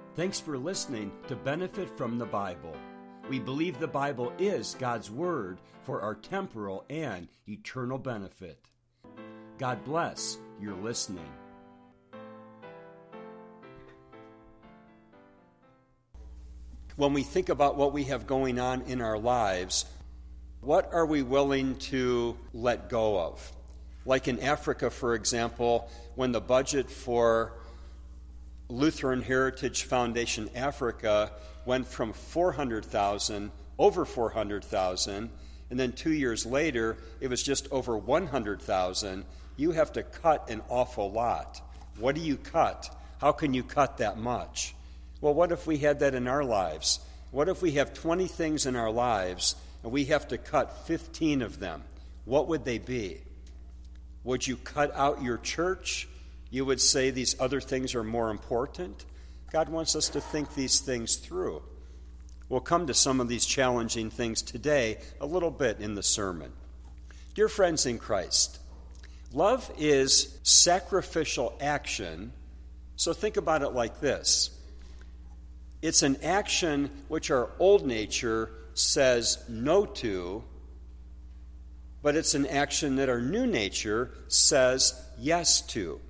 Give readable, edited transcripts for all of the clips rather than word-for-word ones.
Thanks for listening to Benefit from the Bible. We believe the Bible is God's Word for our temporal and eternal benefit. God bless your listening. When we think about what we have going on in our lives, what are we willing to let go of? Like in Africa, for example, when the budget for Lutheran Heritage Foundation Africa went from over 400,000, and then 2 years later, it was just over 100,000. You have to cut an awful lot. What do you cut? How can you cut that much? Well, what if we had that in our lives? What if we have 20 things in our lives and we have to cut 15 of them? What would they be? Would you cut out your church? You would say these other things are more important? God wants us to think these things through. We'll come to some of these challenging things today a little bit in the sermon. Dear friends in Christ, love is sacrificial action, so think about it like this. It's an action which our old nature says no to, but it's an action that our new nature says yes to.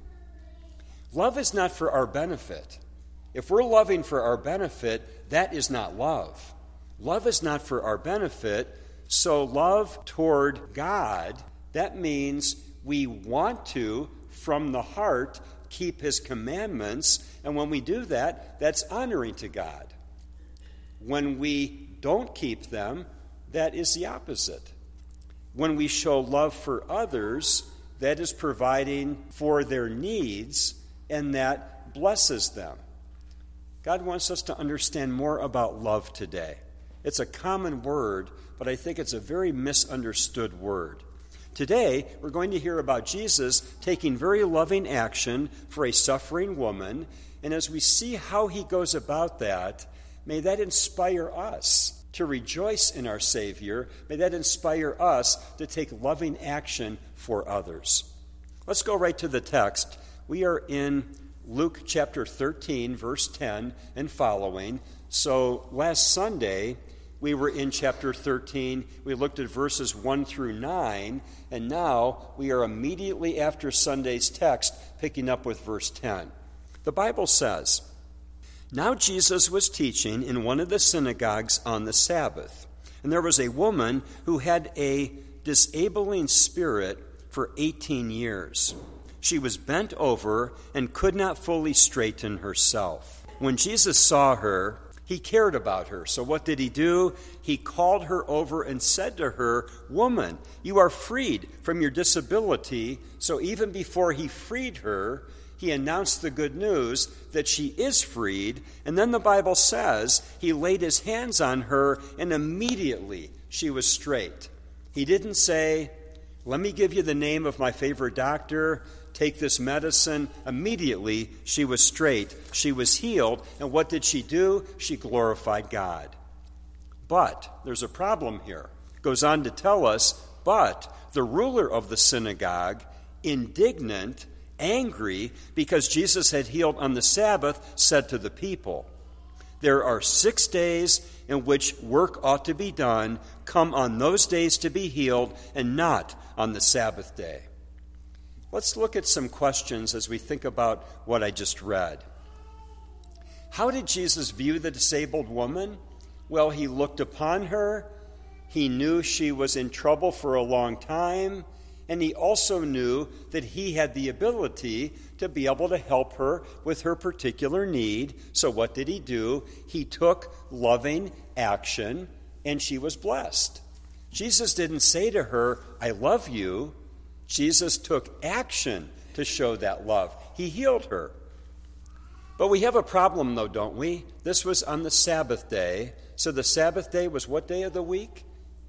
Love is not for our benefit. If we're loving for our benefit, that is not love. Love is not for our benefit, so love toward God, that means we want to, from the heart, keep His commandments, and when we do that, that's honoring to God. When we don't keep them, that is the opposite. When we show love for others, that is providing for their needs, and that blesses them. God wants us to understand more about love today. It's a common word, but I think it's a very misunderstood word. Today, we're going to hear about Jesus taking very loving action for a suffering woman, and as we see how He goes about that, may that inspire us to rejoice in our Savior. May that inspire us to take loving action for others. Let's go right to the text. We are in Luke chapter 13, verse 10 and following. So last Sunday, we were in chapter 13. We looked at verses 1 through 9, and now we are immediately after Sunday's text, picking up with verse 10. The Bible says, "Now Jesus was teaching in one of the synagogues on the Sabbath, and there was a woman who had a disabling spirit for 18 years. She was bent over and could not fully straighten herself. When Jesus saw her, He cared about her. So what did He do? He called her over and said to her, 'Woman, you are freed from your disability.' So even before He freed her, He announced the good news that she is freed. And then the Bible says He laid His hands on her and immediately she was straight. He didn't say, 'Let me give you the name of my favorite doctor. Take this medicine.' Immediately, she was straight. She was healed. And what did she do? She glorified God. But there's a problem here. It goes on to tell us, but the ruler of the synagogue, indignant, angry, because Jesus had healed on the Sabbath, said to the people, 'There are 6 days in which work ought to be done. Come on those days to be healed, and not on the Sabbath day.'" Let's look at some questions as we think about what I just read. How did Jesus view the disabled woman? Well, He looked upon her. He knew she was in trouble for a long time, and He also knew that He had the ability to be able to help her with her particular need. So what did He do? He took loving action, and she was blessed. Jesus didn't say to her, "I love you." Jesus took action to show that love. He healed her. But we have a problem, though, don't we? This was on the Sabbath day. So the Sabbath day was what day of the week?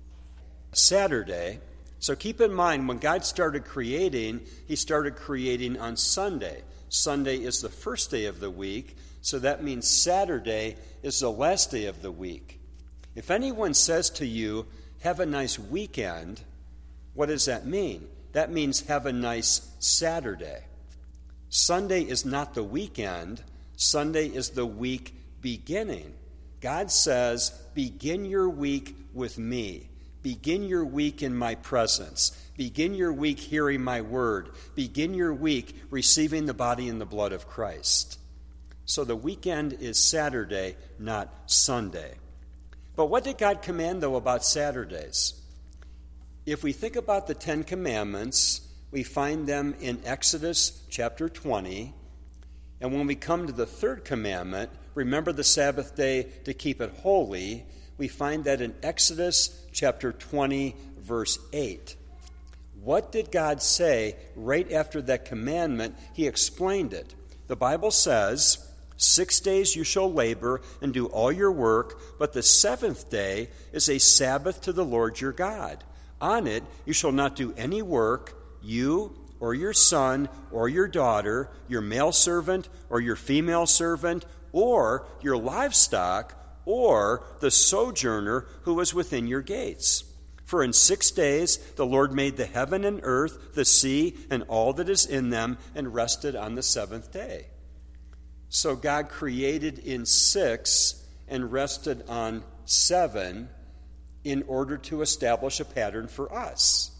Saturday. So keep in mind, when God started creating, He started creating on Sunday. Sunday is the first day of the week, so that means Saturday is the last day of the week. If anyone says to you, "Have a nice weekend," what does that mean? That means have a nice Saturday. Sunday is not the weekend. Sunday is the week beginning. God says, begin your week with me. Begin your week in my presence. Begin your week hearing my word. Begin your week receiving the body and the blood of Christ. So the weekend is Saturday, not Sunday. But what did God command, though, about Saturdays? If we think about the Ten Commandments, we find them in Exodus chapter 20. And when we come to the third commandment, remember the Sabbath day to keep it holy, we find that in Exodus chapter 20, verse 8. What did God say right after that commandment? He explained it. The Bible says, 6 days you shall labor and do all your work, but the seventh day is a Sabbath to the Lord your God. On it you shall not do any work, you or your son or your daughter, your male servant or your female servant, or your livestock, or the sojourner who is within your gates. For in 6 days the Lord made the heaven and earth, the sea, and all that is in them, and rested on the seventh day. So God created in 6 and rested on 7 in order to establish a pattern for us.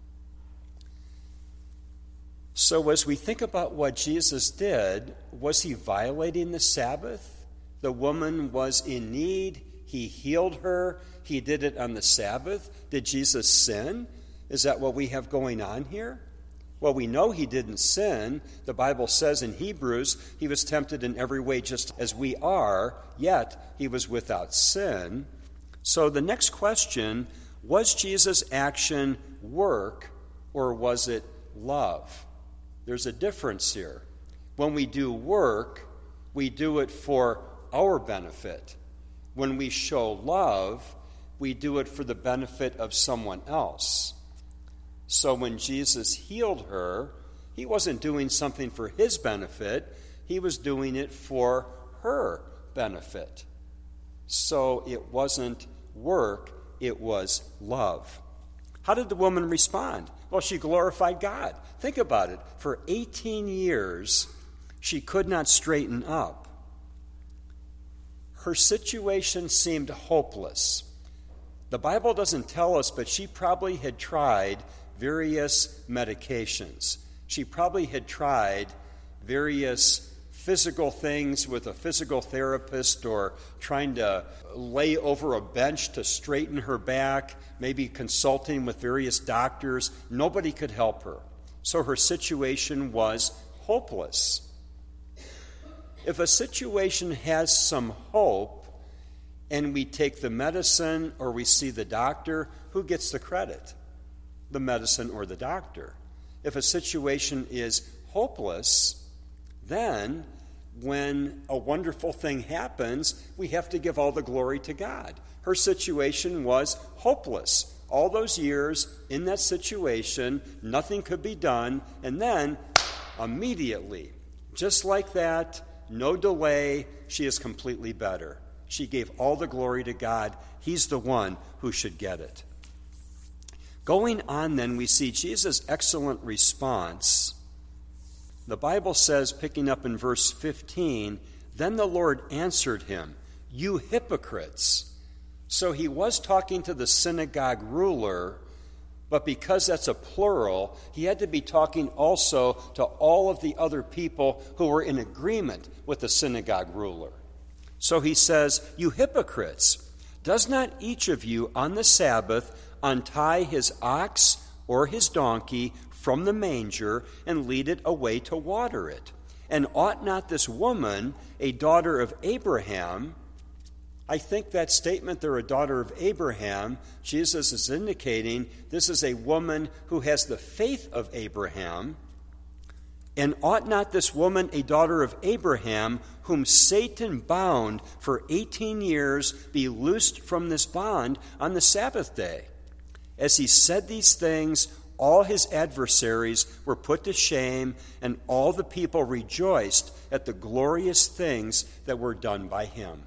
So as we think about what Jesus did, was he violating the Sabbath? The woman was in need. He healed her. He did it on the Sabbath. Did Jesus sin? Is that what we have going on here? Well, we know he didn't sin. The Bible says in Hebrews, he was tempted in every way just as we are, yet he was without sin. So the next question, was Jesus' action work or was it love? There's a difference here. When we do work, we do it for our benefit. When we show love, we do it for the benefit of someone else. So when Jesus healed her, he wasn't doing something for his benefit. He was doing it for her benefit. So it wasn't work, it was love. How did the woman respond? Well, she glorified God. Think about it. For 18 years, she could not straighten up. Her situation seemed hopeless. The Bible doesn't tell us, but she probably had tried various medications. She probably had tried various physical things with a physical therapist, or trying to lay over a bench to straighten her back, maybe consulting with various doctors. Nobody could help her. So her situation was hopeless. If a situation has some hope and we take the medicine or we see the doctor, who gets the credit? The medicine or the doctor. If a situation is hopeless, then when a wonderful thing happens, we have to give all the glory to God. Her situation was hopeless. All those years in that situation, nothing could be done, and then immediately, just like that, no delay, she is completely better. She gave all the glory to God. He's the one who should get it. Going on then, we see Jesus' excellent response. The Bible says, picking up in verse 15, then the Lord answered him, you hypocrites. So he was talking to the synagogue ruler, but because that's a plural, he had to be talking also to all of the other people who were in agreement with the synagogue ruler. So he says, you hypocrites, does not each of you on the Sabbath untie his ox or his donkey from the manger and lead it away to water it? And ought not this woman, a daughter of Abraham, I think that statement there, a daughter of Abraham, Jesus is indicating this is a woman who has the faith of Abraham. And ought not this woman, a daughter of Abraham, whom Satan bound for 18 years, be loosed from this bond on the Sabbath day? As he said these things, all his adversaries were put to shame, and all the people rejoiced at the glorious things that were done by him.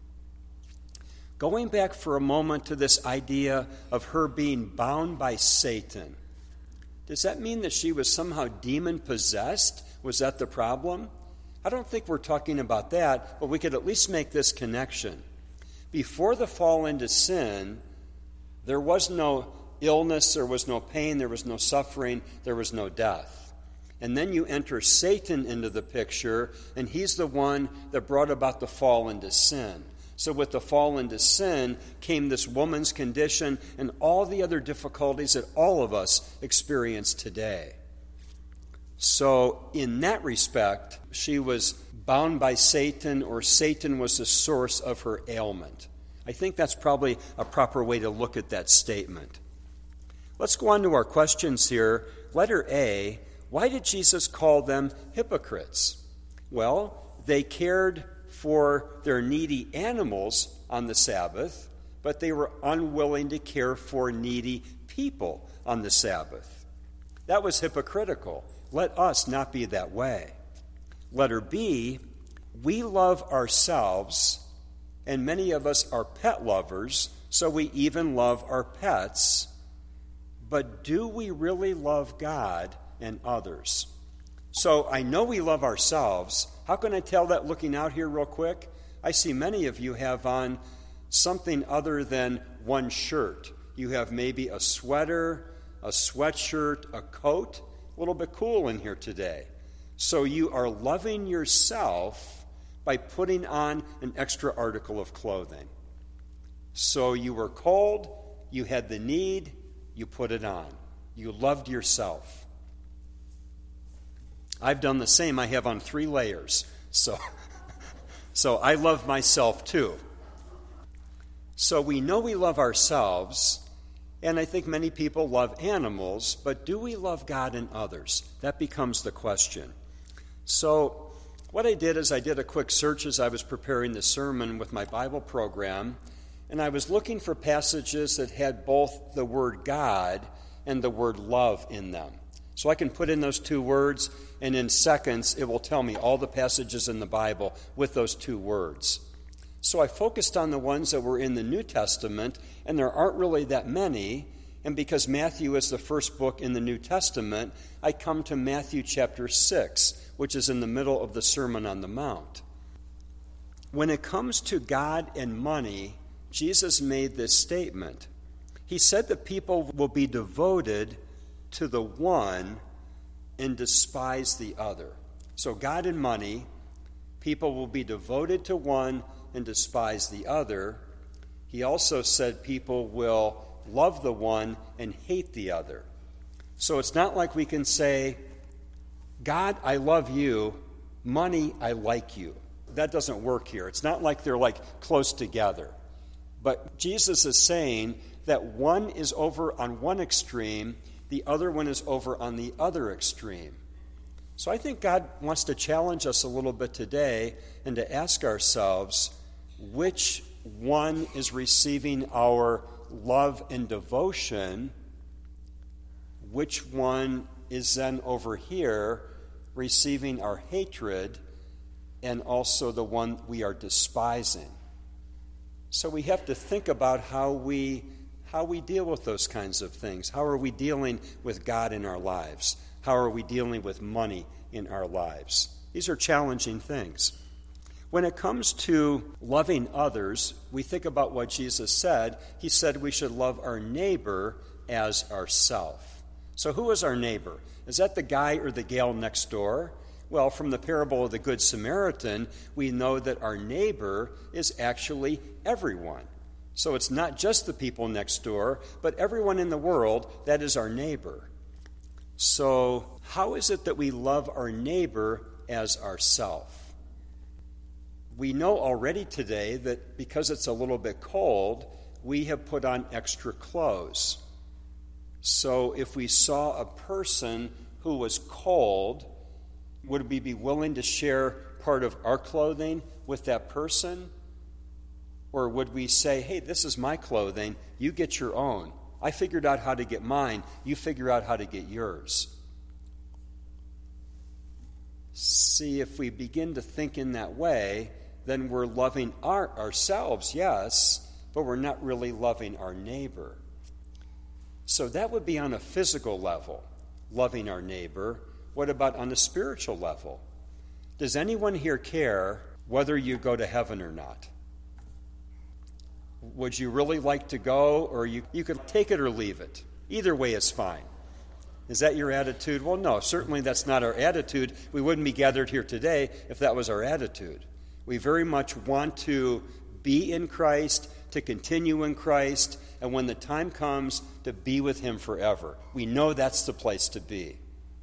Going back for a moment to this idea of her being bound by Satan, does that mean that she was somehow demon-possessed? Was that the problem? I don't think we're talking about that, but we could at least make this connection. Before the fall into sin, there was no illness, there was no pain, there was no suffering, there was no death. And then you enter Satan into the picture, and he's the one that brought about the fall into sin. So with the fall into sin came this woman's condition and all the other difficulties that all of us experience today. So in that respect, she was bound by Satan, or Satan was the source of her ailment. I think that's probably a proper way to look at that statement. Let's go on to our questions here. Letter A, why did Jesus call them hypocrites? Well, they cared for their needy animals on the Sabbath, but they were unwilling to care for needy people on the Sabbath. That was hypocritical. Let us not be that way. Letter B, we love ourselves, and many of us are pet lovers, so we even love our pets. But do we really love God and others? So I know we love ourselves. How can I tell that looking out here real quick? I see many of you have on something other than one shirt. You have maybe a sweater, a sweatshirt, a coat. A little bit cool in here today. So you are loving yourself by putting on an extra article of clothing. So you were cold, you had the need, you put it on. You loved yourself. I've done the same. I have on 3 layers. So I love myself too. So we know we love ourselves, and I think many people love animals, but do we love God and others? That becomes the question. So what I did is I did a quick search as I was preparing the sermon with my Bible program, and I was looking for passages that had both the word God and the word love in them. So I can put in those 2 words, and in seconds it will tell me all the passages in the Bible with those 2 words. So I focused on the ones that were in the New Testament, and there aren't really that many. And because Matthew is the first book in the New Testament, I come to Matthew chapter 6, which is in the middle of the Sermon on the Mount. When it comes to God and money, Jesus made this statement. He said that people will be devoted to the one and despise the other. So God and money, people will be devoted to one and despise the other. He also said people will love the one and hate the other. So it's not like we can say, God, I love you, money, I like you. That doesn't work here. It's not like they're like close together. But Jesus is saying that one is over on one extreme, the other one is over on the other extreme. So I think God wants to challenge us a little bit today and to ask ourselves, which one is receiving our love and devotion? Which one is then over here receiving our hatred and also the one we are despising? So we have to think about how we deal with those kinds of things. How are we dealing with God in our lives? How are we dealing with money in our lives? These are challenging things. When it comes to loving others, we think about what Jesus said. He said we should love our neighbor as ourself. So who is our neighbor? Is that the guy or the gal next door? Well, from the parable of the Good Samaritan, we know that our neighbor is actually everyone. So it's not just the people next door, but everyone in the world, that is our neighbor. So how is it that we love our neighbor as ourself? We know already today that because it's a little bit cold, we have put on extra clothes. So if we saw a person who was cold, would we be willing to share part of our clothing with that person? Or would we say, hey, this is my clothing, you get your own. I figured out how to get mine, you figure out how to get yours. See, if we begin to think in that way, then we're loving ourselves, yes, but we're not really loving our neighbor. So that would be on a physical level, loving our neighbor. What about on a spiritual level? Does anyone here care whether you go to heaven or not? Would you really like to go, or you could take it or leave it? Either way is fine. Is that your attitude? Well, no, certainly that's not our attitude. We wouldn't be gathered here today if that was our attitude. We very much want to be in Christ, to continue in Christ, and when the time comes, to be with Him forever. We know that's the place to be.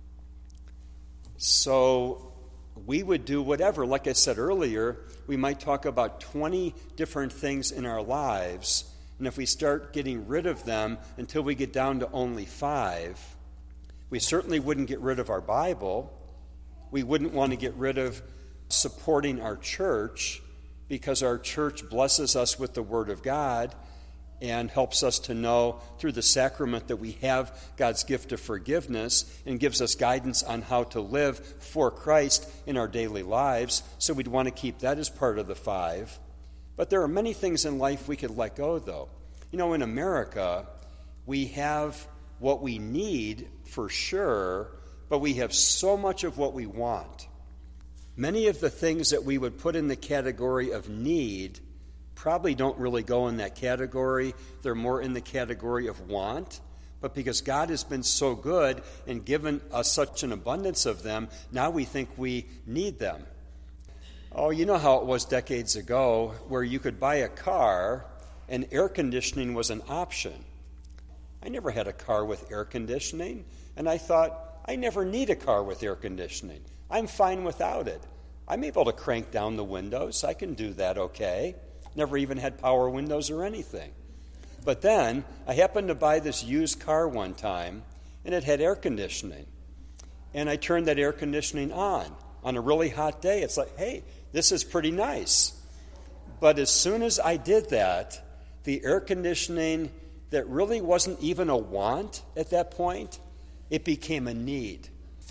So we would do whatever. Like I said earlier, we might talk about 20 different things in our lives, and if we start getting rid of them until we get down to only 5, we certainly wouldn't get rid of our Bible. We wouldn't want to get rid of supporting our church, because our church blesses us with the Word of God and helps us to know through the sacrament that we have God's gift of forgiveness and gives us guidance on how to live for Christ in our daily lives. So we'd want to keep that as part of the 5. But there are many things in life we could let go, though. In America, we have what we need for sure, but we have so much of what we want. Many of the things that we would put in the category of need probably don't really go in that category. They're more in the category of want. But because God has been so good and given us such an abundance of them, now we think we need them. Oh, you know how it was decades ago, where you could buy a car and air conditioning was an option. I never had a car with air conditioning, and I thought, I never need a car with air conditioning. I'm fine without it. I'm able to crank down the windows. I can do that okay. Never even had power windows or anything. But then I happened to buy this used car one time, and it had air conditioning. And I turned that air conditioning on a really hot day. It's like, hey, this is pretty nice. But as soon as I did that, the air conditioning that really wasn't even a want at that point, it became a need.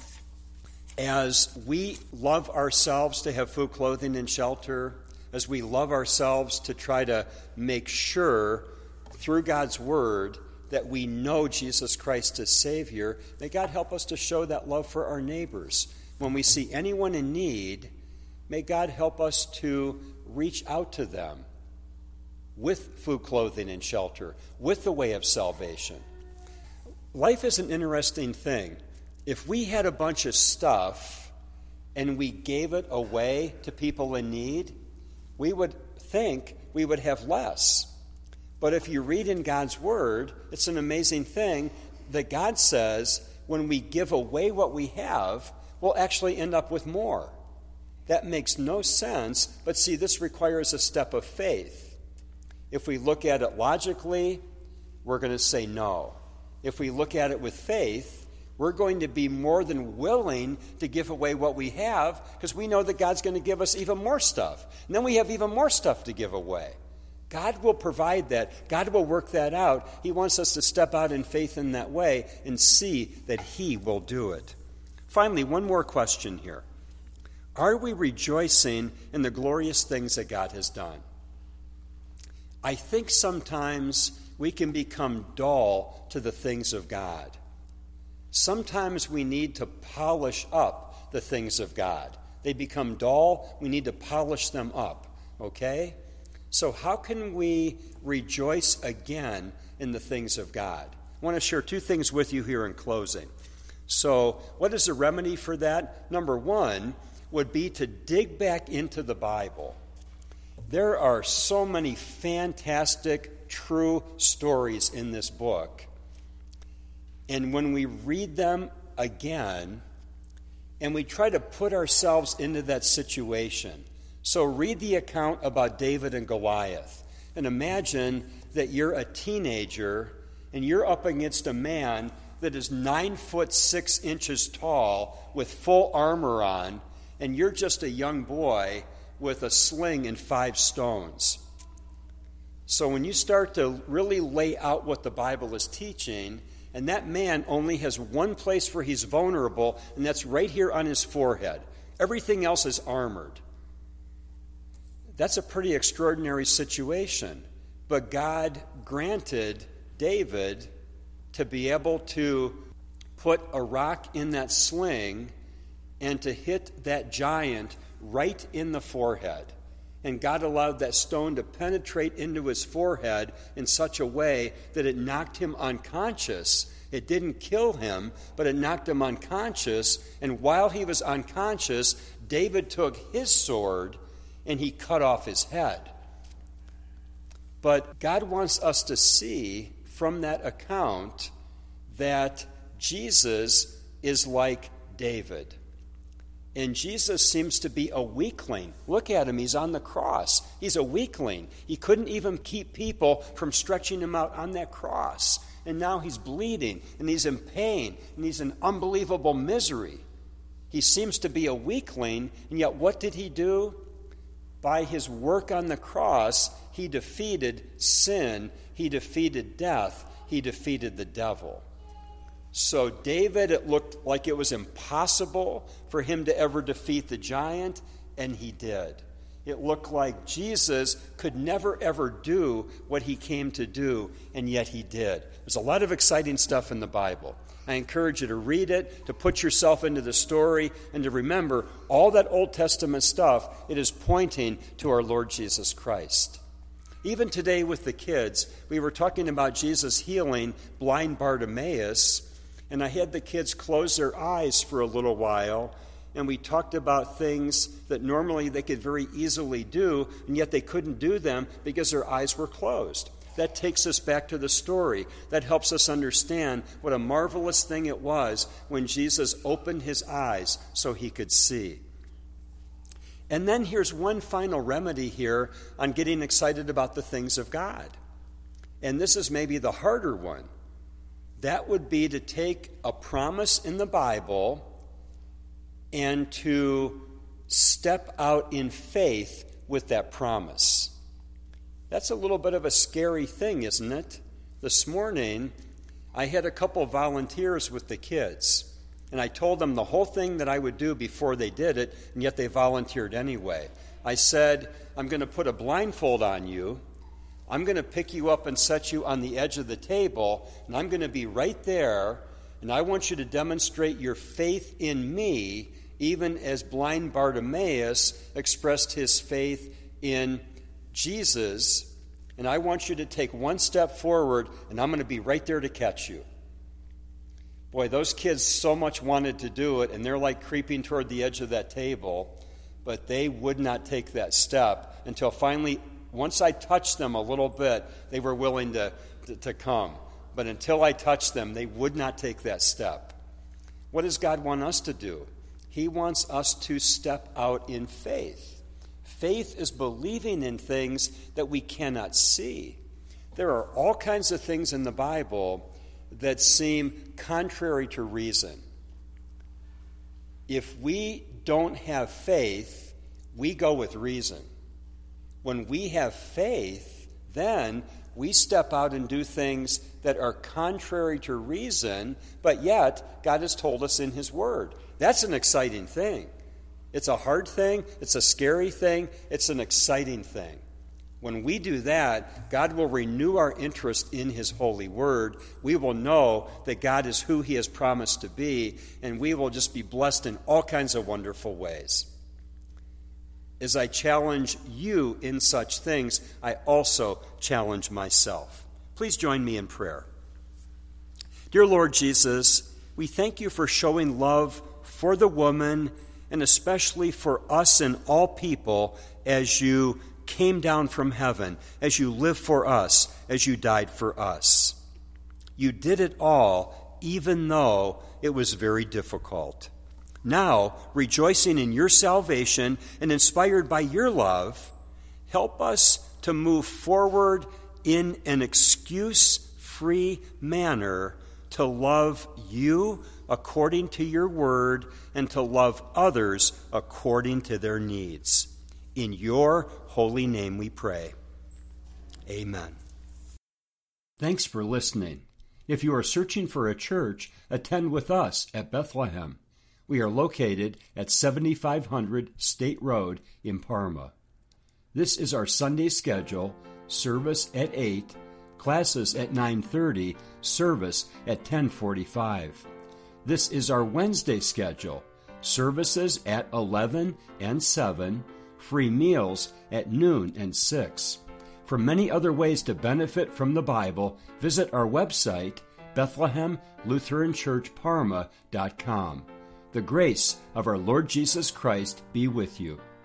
As we love ourselves to have food, clothing, and shelter, as we love ourselves to try to make sure through God's Word that we know Jesus Christ as Savior, may God help us to show that love for our neighbors. When we see anyone in need, may God help us to reach out to them with food, clothing, and shelter, with the way of salvation. Life is an interesting thing. If we had a bunch of stuff and we gave it away to people in need, we would think we would have less. But if you read in God's Word, it's an amazing thing that God says when we give away what we have, we'll actually end up with more. That makes no sense, but see, this requires a step of faith. If we look at it logically, we're going to say no. If we look at it with faith, we're going to be more than willing to give away what we have because we know that God's going to give us even more stuff. And then we have even more stuff to give away. God will provide that. God will work that out. He wants us to step out in faith in that way and see that He will do it. Finally, one more question here. Are we rejoicing in the glorious things that God has done? I think sometimes we can become dull to the things of God. Sometimes we need to polish up the things of God. They become dull, we need to polish them up, okay? So how can we rejoice again in the things of God? I want to share 2 things with you here in closing. So what is the remedy for that? Number 1 would be to dig back into the Bible. There are so many fantastic, true stories in this book. And when we read them again, and we try to put ourselves into that situation. So read the account about David and Goliath. And imagine that you're a teenager, and you're up against a man that is 9'6" tall with full armor on, and you're just a young boy with a sling and 5 stones. So when you start to really lay out what the Bible is teaching, and that man only has one place where he's vulnerable, and that's right here on his forehead. Everything else is armored. That's a pretty extraordinary situation. But God granted David to be able to put a rock in that sling and to hit that giant right in the forehead. And God allowed that stone to penetrate into his forehead in such a way that it knocked him unconscious. It didn't kill him, but it knocked him unconscious. And while he was unconscious, David took his sword and he cut off his head. But God wants us to see from that account that Jesus is like David. And Jesus seems to be a weakling. Look at him, he's on the cross. He's a weakling. He couldn't even keep people from stretching him out on that cross. And now he's bleeding, and he's in pain, and he's in unbelievable misery. He seems to be a weakling, and yet what did he do? By his work on the cross, he defeated sin, he defeated death, he defeated the devil. So David, it looked like it was impossible for him to ever defeat the giant, and he did. It looked like Jesus could never ever do what he came to do, and yet he did. There's a lot of exciting stuff in the Bible. I encourage you to read it, to put yourself into the story, and to remember all that Old Testament stuff, it is pointing to our Lord Jesus Christ. Even today with the kids, we were talking about Jesus healing blind Bartimaeus, and I had the kids close their eyes for a little while, and we talked about things that normally they could very easily do, and yet they couldn't do them because their eyes were closed. That takes us back to the story. That helps us understand what a marvelous thing it was when Jesus opened his eyes so he could see. And then here's one final remedy here on getting excited about the things of God. And this is maybe the harder one. That would be to take a promise in the Bible and to step out in faith with that promise. That's a little bit of a scary thing, isn't it? This morning, I had a couple of volunteers with the kids, and I told them the whole thing that I would do before they did it, and yet they volunteered anyway. I said, I'm going to put a blindfold on you. I'm going to pick you up and set you on the edge of the table, and I'm going to be right there, and I want you to demonstrate your faith in me, even as blind Bartimaeus expressed his faith in Jesus, and I want you to take one step forward, and I'm going to be right there to catch you. Boy, those kids so much wanted to do it, and they're like creeping toward the edge of that table, but they would not take that step until finally, once I touched them a little bit, they were willing to come. But until I touched them, they would not take that step. What does God want us to do? He wants us to step out in faith. Faith is believing in things that we cannot see. There are all kinds of things in the Bible that seem contrary to reason. If we don't have faith, we go with reason. When we have faith, then we step out and do things that are contrary to reason, but yet God has told us in His Word. That's an exciting thing. It's a hard thing, it's a scary thing, it's an exciting thing. When we do that, God will renew our interest in His holy word. We will know that God is who He has promised to be, and we will just be blessed in all kinds of wonderful ways. As I challenge you in such things, I also challenge myself. Please join me in prayer. Dear Lord Jesus, we thank you for showing love for the woman and especially for us and all people as you came down from heaven, as you lived for us, as you died for us. You did it all, even though it was very difficult. Now, rejoicing in your salvation and inspired by your love, help us to move forward in an excuse-free manner to love you according to your word and to love others according to their needs. In your holy name we pray. Amen. Thanks for listening. If you are searching for a church, attend with us at Bethlehem. We are located at 7500 State Road in Parma. This is our Sunday schedule: service at 8, classes at 9:30, service at 10:45. This is our Wednesday schedule: services at 11 and 7, free meals at noon and 6. For many other ways to benefit from the Bible, visit our website, BethlehemLutheranChurchParma.com. The grace of our Lord Jesus Christ be with you.